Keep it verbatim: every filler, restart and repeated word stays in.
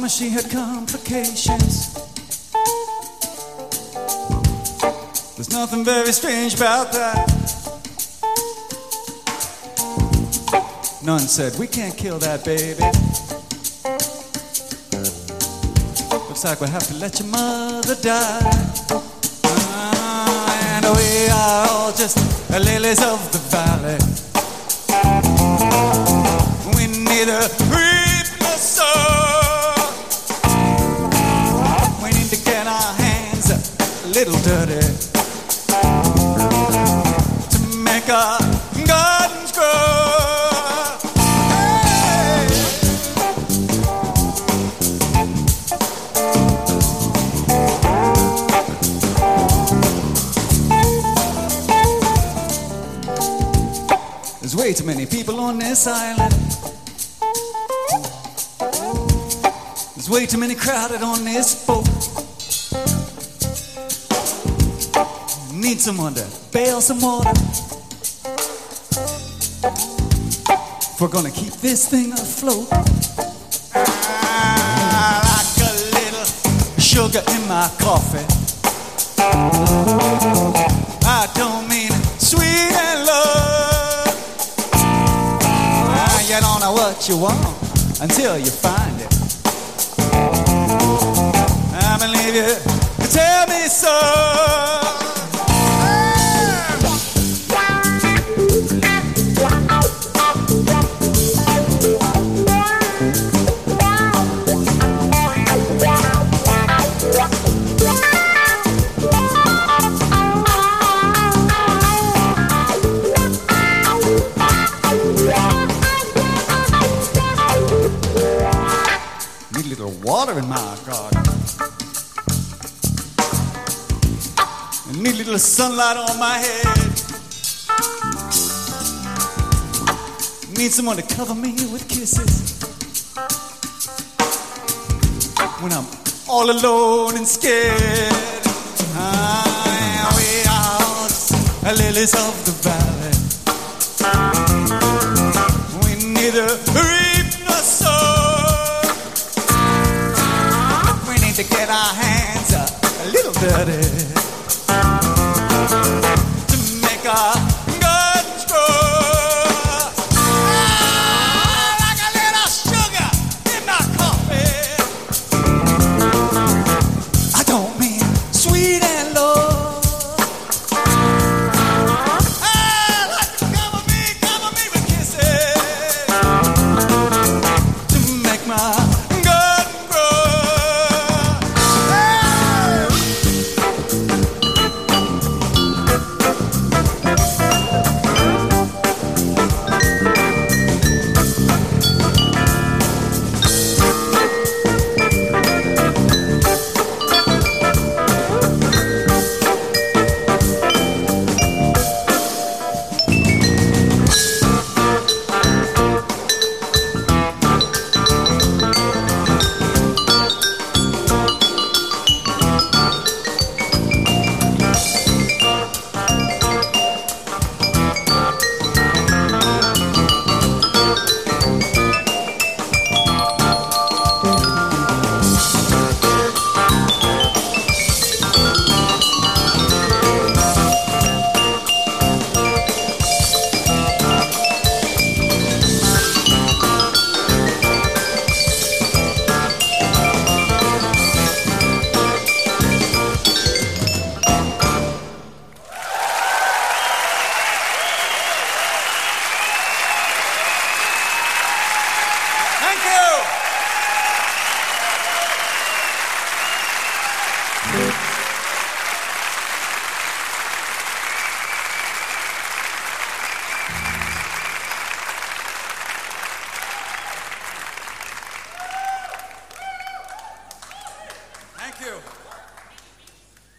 Mama, she had complications. There's nothing very strange about that. None said, we can't kill that baby. Looks like we'll have to let your mother die. Ah, and we are all just the lilies of the valley. We neither reap nor sow. We need to get our hands a little dirty to make our gardens grow. There's way too many people on this island. There's way too many crowded on this boat. Need someone to bail some water if we're gonna keep this thing afloat. I like a little sugar in my coffee. I don't mean sweet and low. You don't know what you want until you find it. I believe you tell me so. Water in my garden. I need a little sunlight on my head. Need someone to cover me with kisses when I'm all alone and scared. Ah, we are the lilies of the valley. We neither reap nor sow. To get our hands a little dirty to make our gardens grow. Ah, like a little sugar in my coffee. I don't mean sweet and low. Ah, like to cover me, cover me with kisses to make my Thank you.